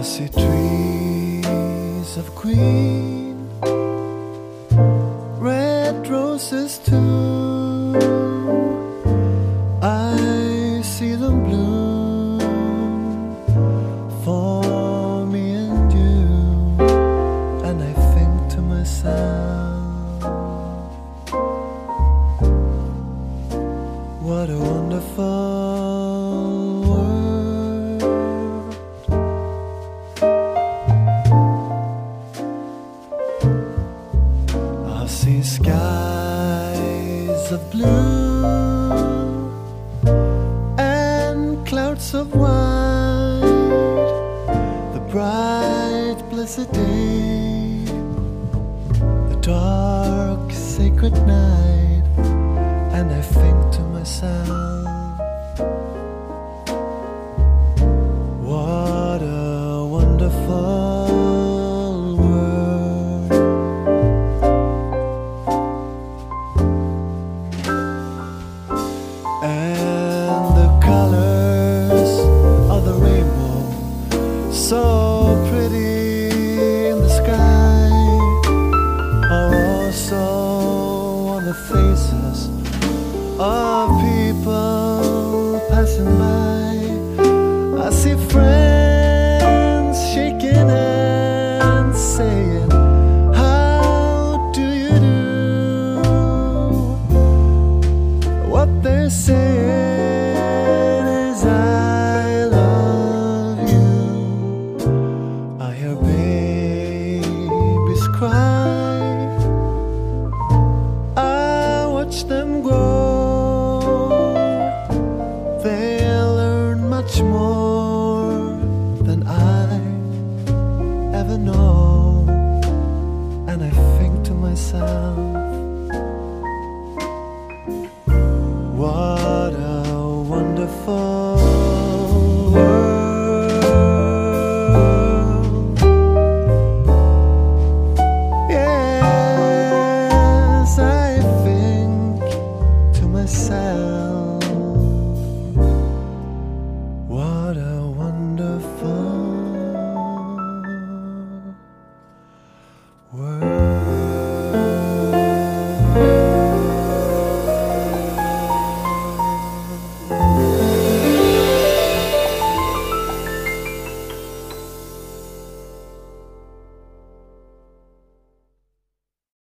I see trees of green, red roses too. I see them bloom for me and you, and I think to myself, what a wonderful world. I see skies of blue and clouds of white, the bright blessed day, the dark sacred night, and I think to myself, what a wonderful world. And the colors of the rainbow, so pretty in the sky, are also on the faces of people passing by. I see friends shaking hands, saying, how do you do? What they're saying is, I love you. I hear babies cry, I watch them grow. They'll learn much more than I ever know, and I think to myself,